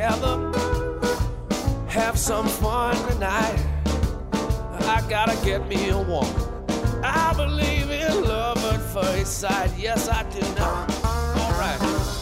together, have some fun tonight. I gotta get me a woman. I believe in love at first sight. Yes, I do now. All right.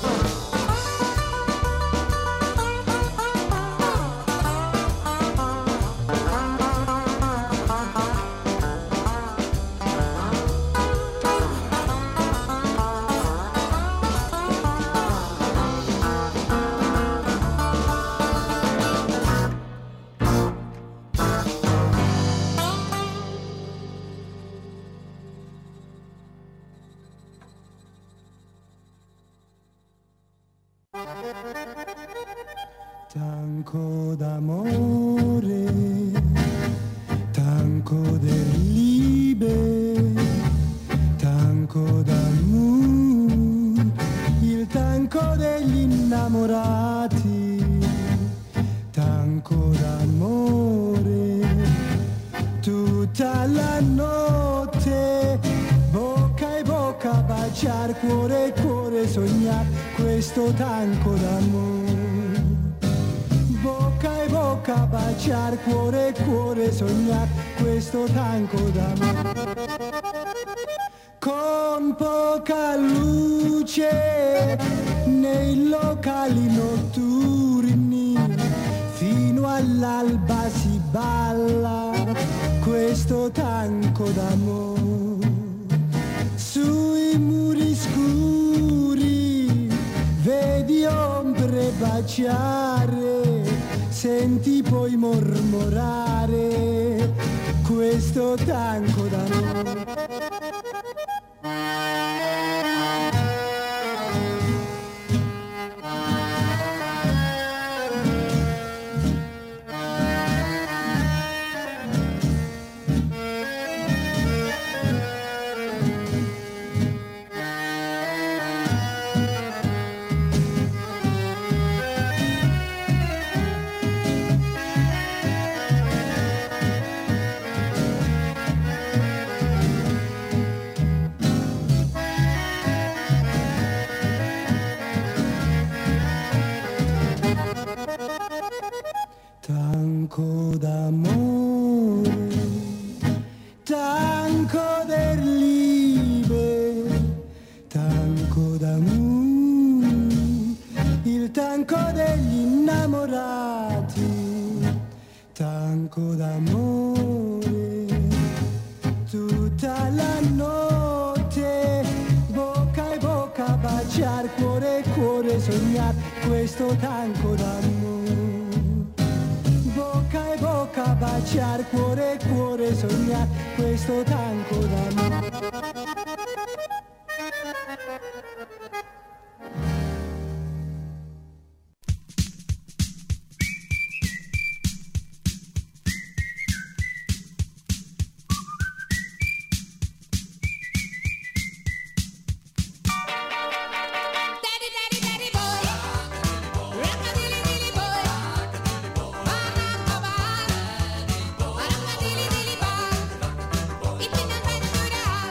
Tanco d'amore, tanco del libe, tanco d'amore, il tanco degli innamorati, tanco d'amore, tutta la notte, bocca e bocca, baciar, cuore e cuore, sognar questo tanco d'amore. Bocca e bocca, baciar, cuore e cuore, sognar questo tanco d'amore. Con poca luce nei locali notturni, fino all'alba si balla questo tanco d'amore. Sui muri scuri vedi ombre baciare, senti poi mormorare questo tanco d'amore. Tanco d'amore, tanco del libe, tanco d'amore, il tanco degli innamorati, tanco d'amore, tutta la notte, bocca e bocca, baciar, cuore e cuore, sognar questo tanco d'amore. Bocca e bocca, baciar, cuore e cuore, sognar questo tanco d'amore. Rock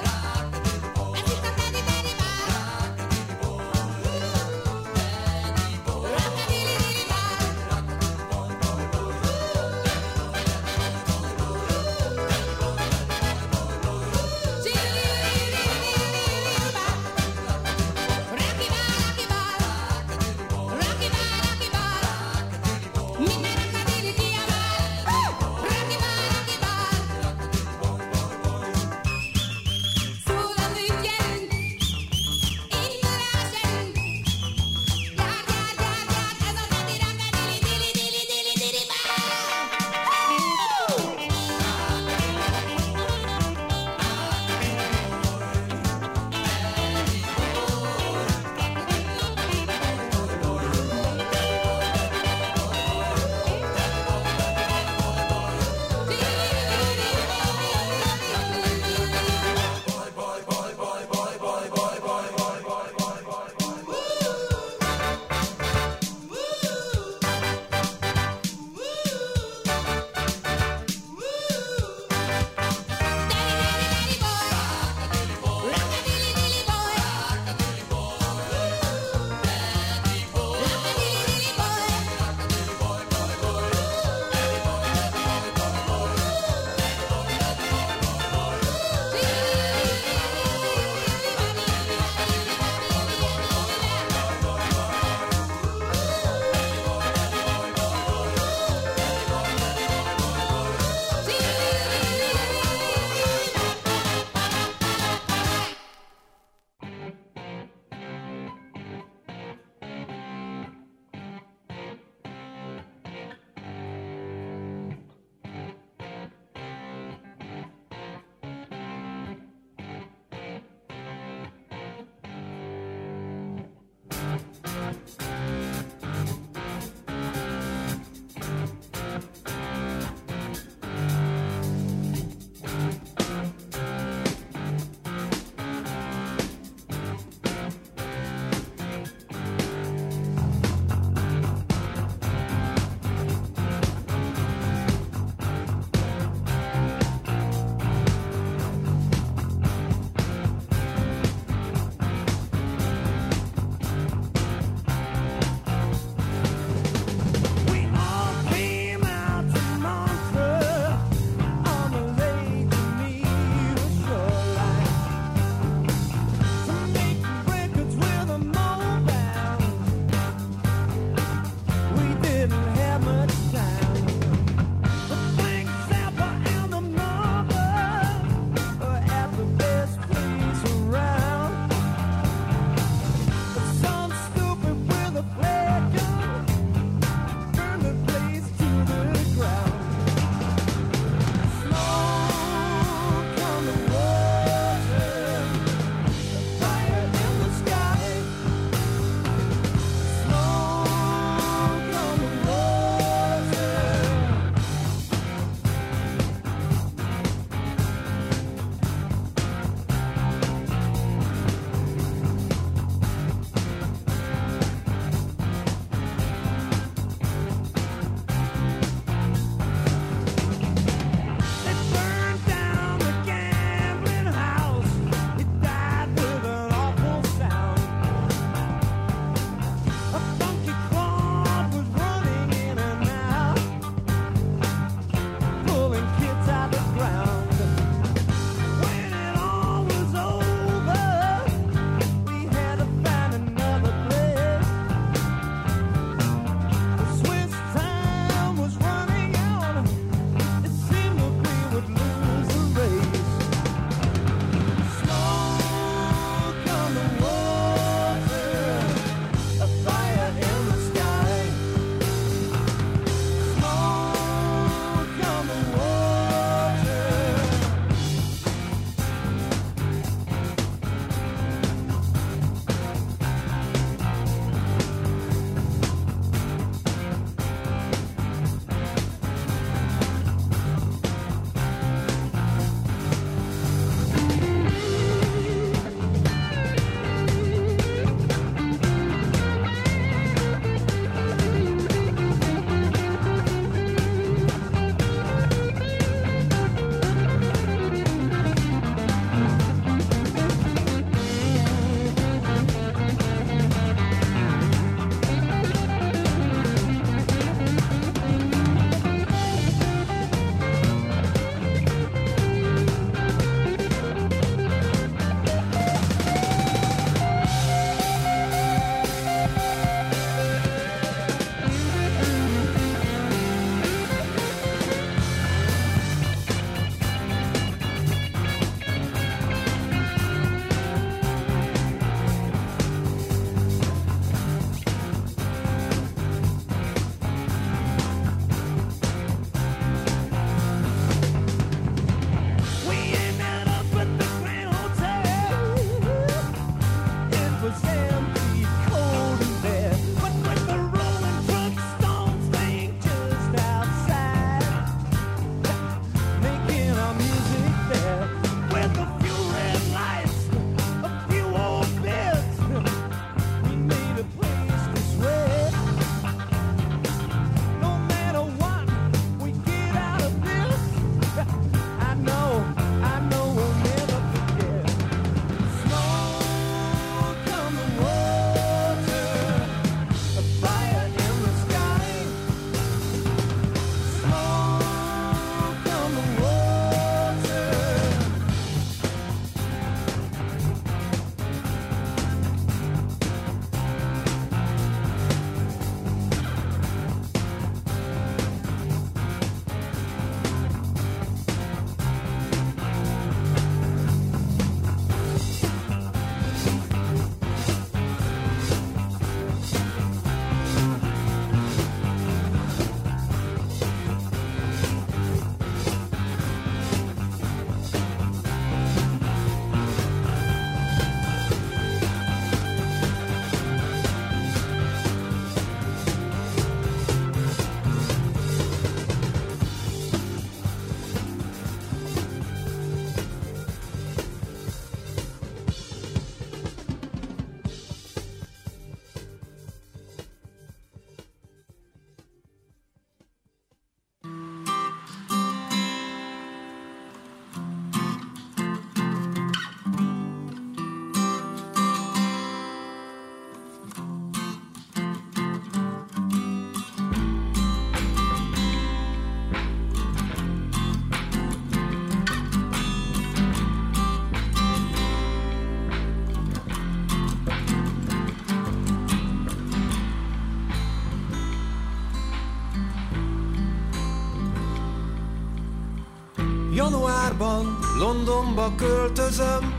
Januárban Londonba költözöm,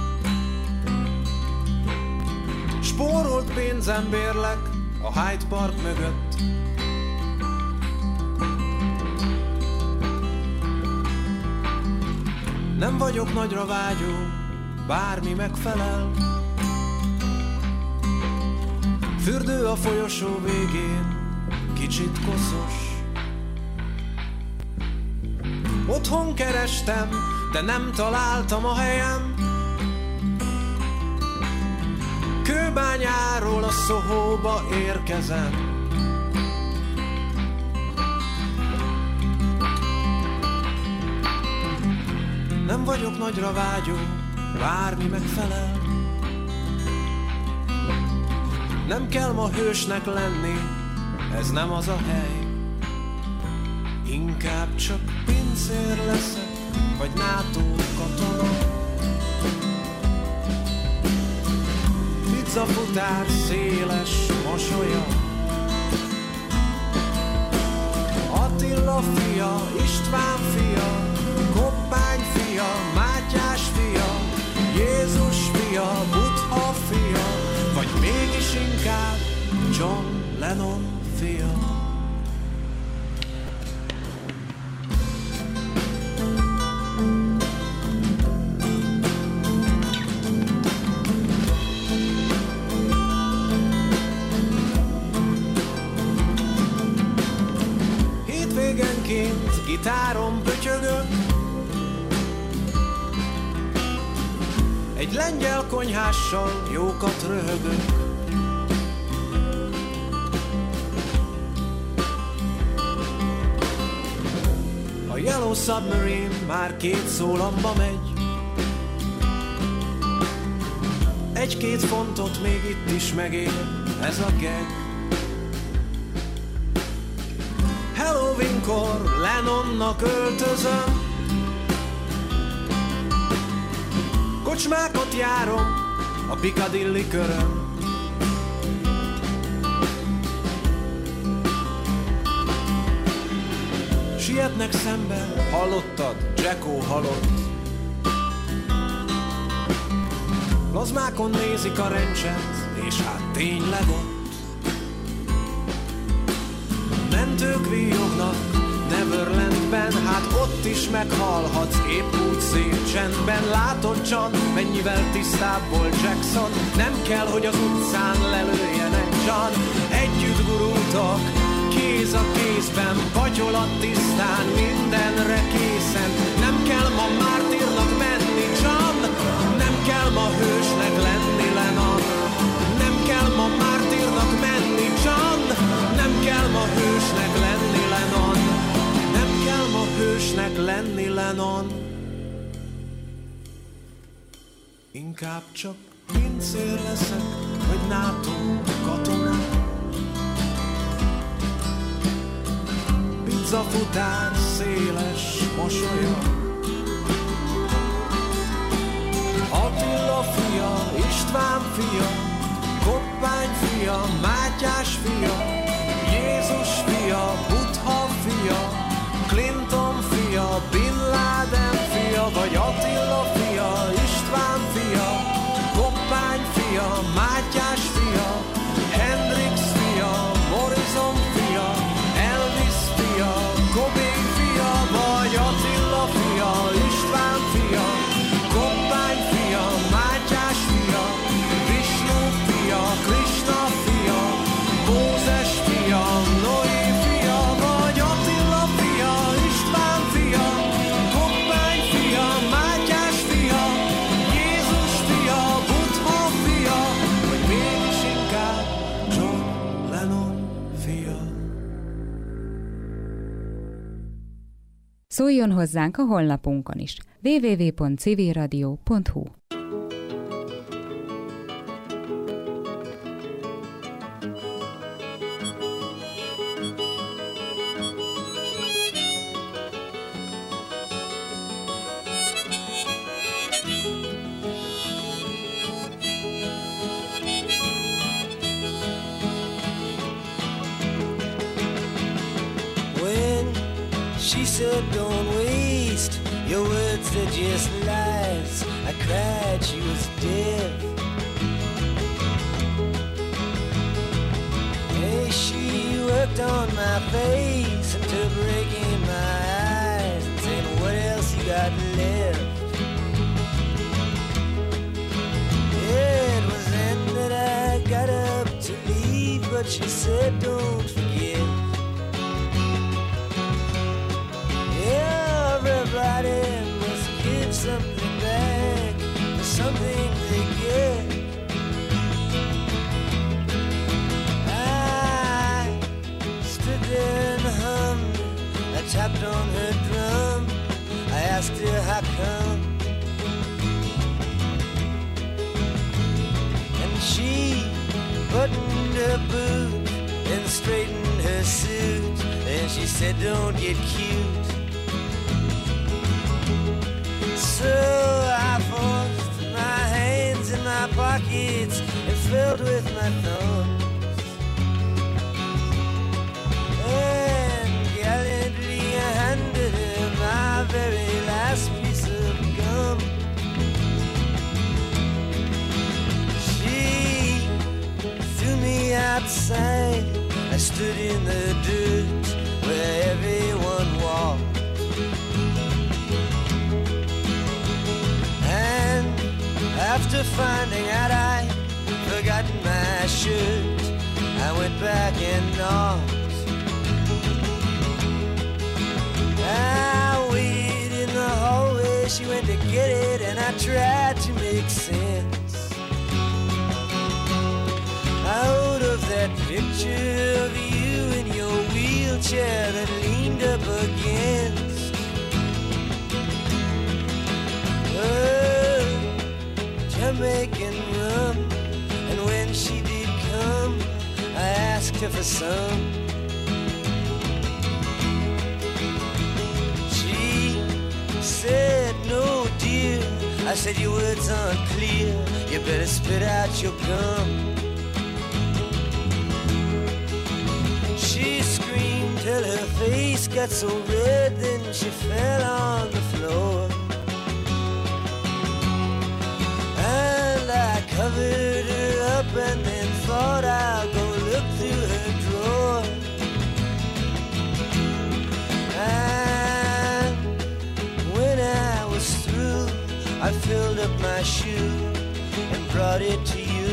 spórolt pénzem bérlek a Hyde Park mögött. Nem vagyok nagyra vágyó, bármi megfelel. Fürdő a folyosó végén, kicsit koszos. Otthon kerestem, de nem találtam a helyem. Kőbányáról a Sohóba érkezem. Nem vagyok nagyra vágyó, bármi megfelel. Nem kell ma hősnek lenni, ez nem az a hely. Inkább csak pincér leszek, vagy NATO katona. Pizzafutár széles mosolya. Attila fia, István fia, Koppány fia, Mátyás fia, Jézus fia, Buddha fia, vagy mégis inkább John Lennon fia. Hétvégenként gitáron pötyögök, egy lengyel konyhással jókat röhögök. A Yellow Submarine már 2 szólamba megy. 1-2 fontot még itt is megér ez a gag. Halloweenkor Lennonnak öltözöm, kocsmákat járom a Piccadilly körön. Sietnek szembe, hallottad, Jacko halott. Plazmákon nézik a rencset, és hát tényleg ott. Mentők víjognak Neverlandben, hát ott is meghalhatsz épp úgy szép csendben. Látod, John, mennyivel tisztább volt Jackson. Nem kell, hogy az utcán lelőjenek, John. Együtt gurultak, kéz a kézben, patyolat tisztán, mindenre készen. Nem kell ma mártírnak menni, John. Nem kell ma hősnek lenni, Lennon. Nem kell ma mártírnak menni, John. Nem kell ma hősnek lenni, Lennon. Nem kell ma hősnek lenni, Lennon. Inkább csak pincér leszek, vagy NATO katona. Pizzafutár széles mosolya. Attila fia, István fia, Koppány fia, Mátyás fia, Jézus fia, Buddha fia, Clinton fia, Bin Laden fia, vagy Attila fia, István fia, Koppány fia, Mátyás fia, Hendrix fia, Morrison fia, Elvis fia, Cobain fia, vagy Attila fia, István fia, Koppány fia, Mátyás fia, Vishnu fia, Krishna fia, Mózes fia, Noé fia, vagy Attila fia, István fia, Koppány fia, Mátyás fia, Jézus fia, Buddha fia, vagy mégis inkább John Lennon fia. Szóljon hozzánk a honlapunkon is. www.civilradio.hu. When she said don't waste Your words, they're just lies. I cried, she was deaf. Hey, she worked on my face until breaking my eyes and saying, what else you got left? Yeah, it was then that I got up to leave, but she said, don't forget. Everybody must give something back for something they get. I stood there and hummed. I tapped on her drum. I asked her how come, and she buttoned her boot and straightened her suit, and she said, don't get cute. So I forced my hands in my pockets and filled with my thumbs, and gallantly I handed her my very last piece of gum. She threw me outside. I stood in the dirt where everyone walked. After finding out I'd forgotten my shirt, I went back and knocked. I waited in the hallway, she went to get it, and I tried to make sense out of that picture of you in your wheelchair that leaned up against Jamaican rum. And when she did come, I asked her for some. She said, no dear. I said, your words aren't clear, you better spit out your gum. She screamed till her face got so red, then she fell on the floor. And I covered her up and then thought I'll go look through her drawer. And when I was through, I filled up my shoe and brought it to you.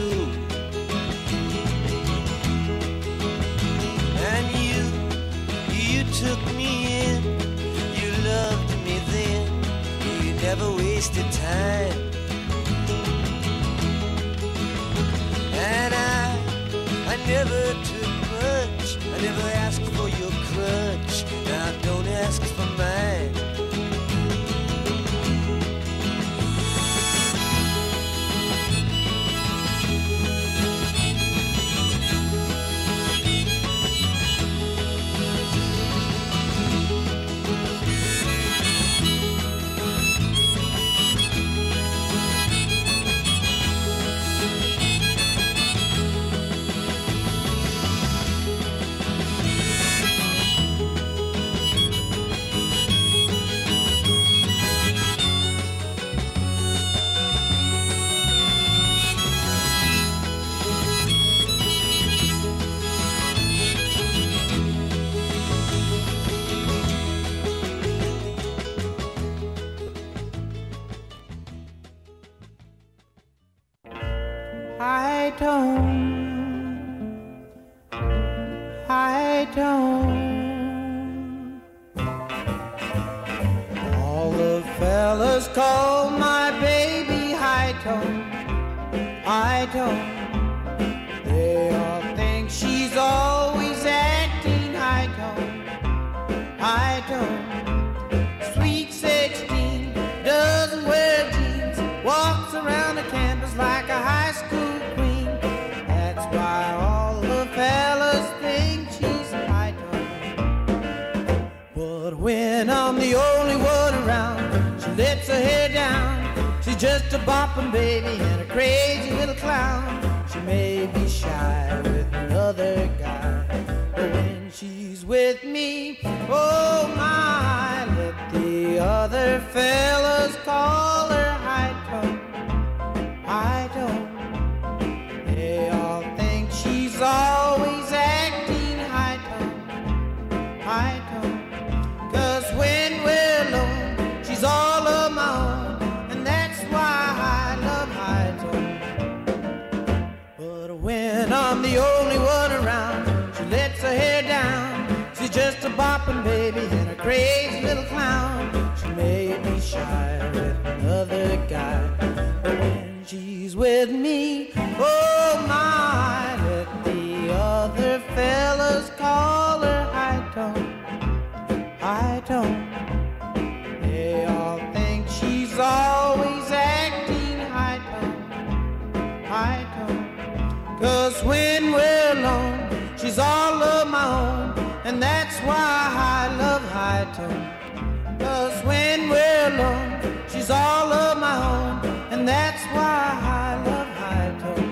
And you took me in, you loved me then, you never wasted time. And I never took much, I never asked for your crutch, now don't ask for mine. I don't. All the fellas call my baby high tone. I don't. They all think she's always acting high tone. I don't. Sweet 16 doesn't wear jeans, walks around the campus like a high school queen. That's why all the fellas think she's high tone. But when I'm the only one around, she lets her hair down. She's just a bopping baby and a crazy little clown. She may be shy with another guy, but when she's with me, oh my, let the other fellas I'm the only one around. She lets her hair down. She's just a bopping baby and a crazy little clown. She may be shy with another guy, but when she's with me, oh my, let the other fellas call her high tone, high tone. They all think she's always acting high tone, high tone. 'Cause when we're alone, she's all of my own, and that's why I love high tone. 'Cause when we're alone, she's all of my own, and that's why I love high tone.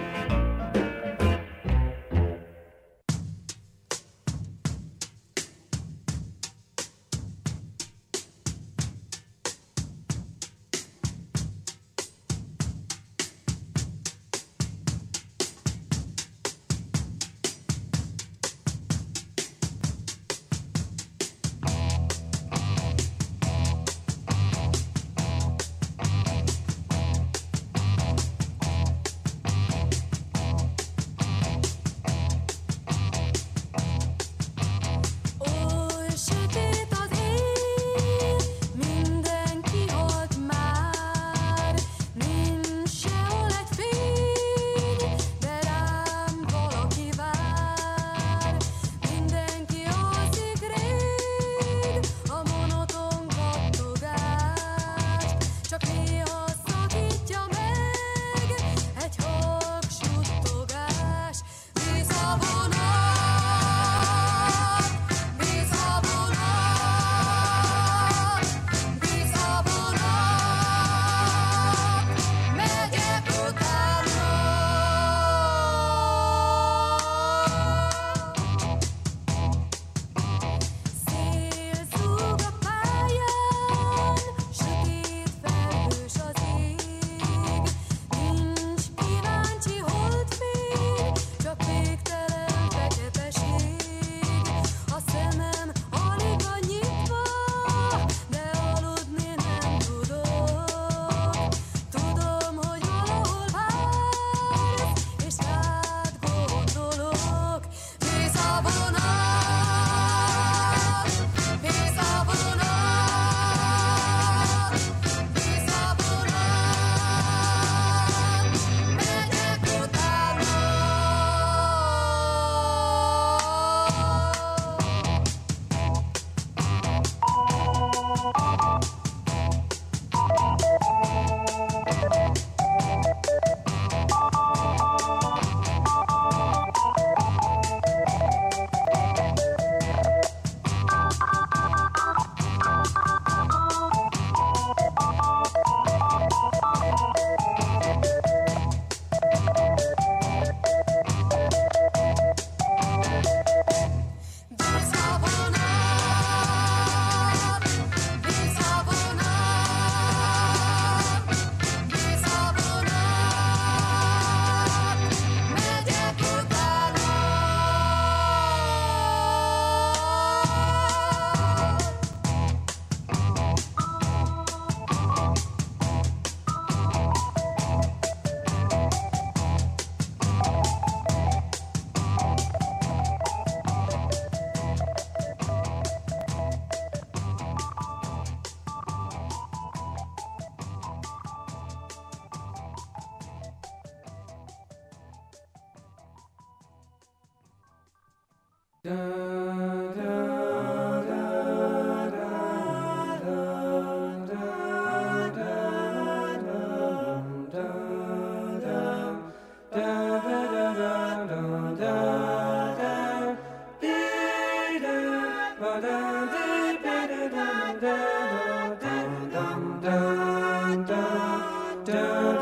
Da